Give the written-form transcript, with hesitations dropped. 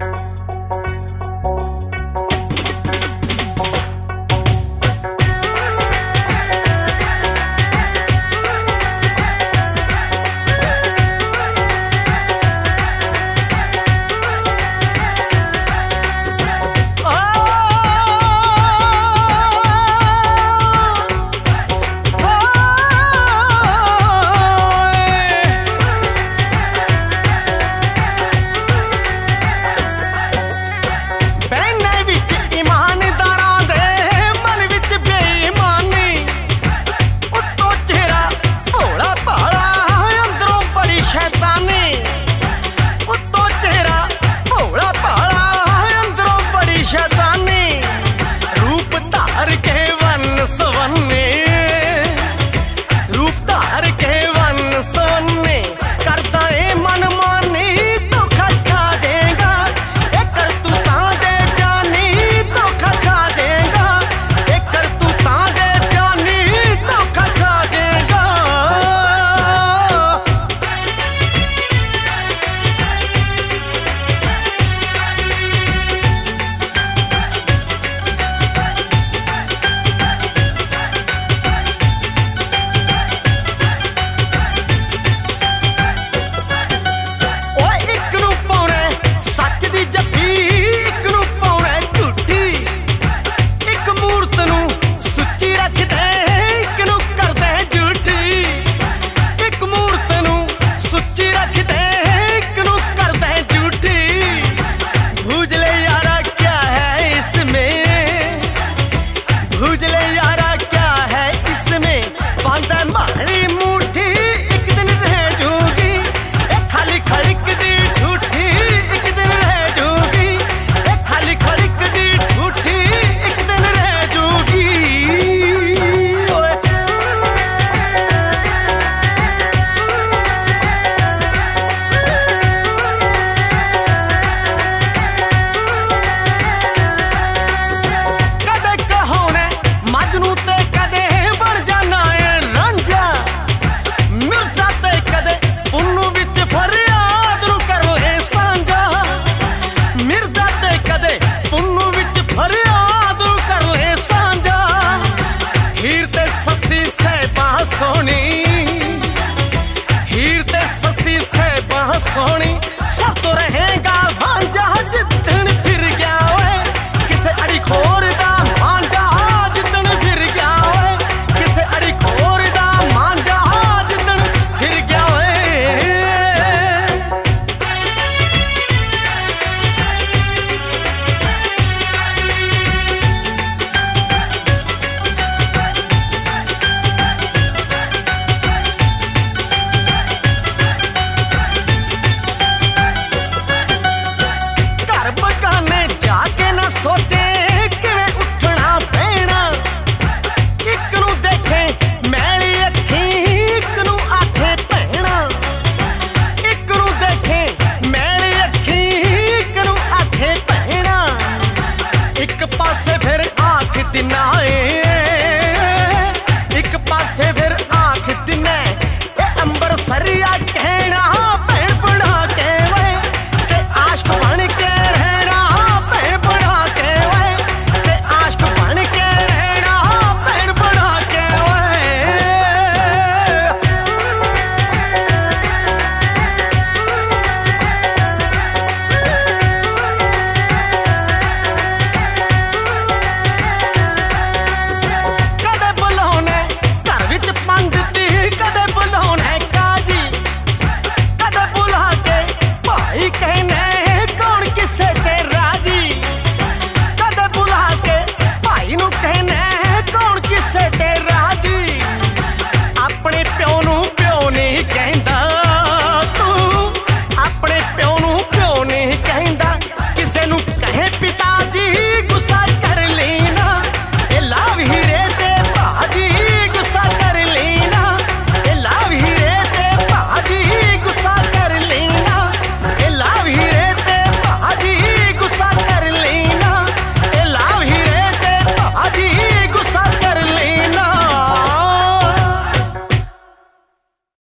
सोनी सब तो रहेगा भांजा जितन फिर गया ओए किसे अड़ी खोर दा मांजा जितन फिर गया ओए किसे अड़ी खोर दा मांजा जितन फिर गया ओए सोचे किवें उठना पैना इक नूं देखे मैली अखी इक नूं आखे भैणा इक नूं देखे मैली अखी इक नूं आखे भैणा एक पासे फिर आख दिना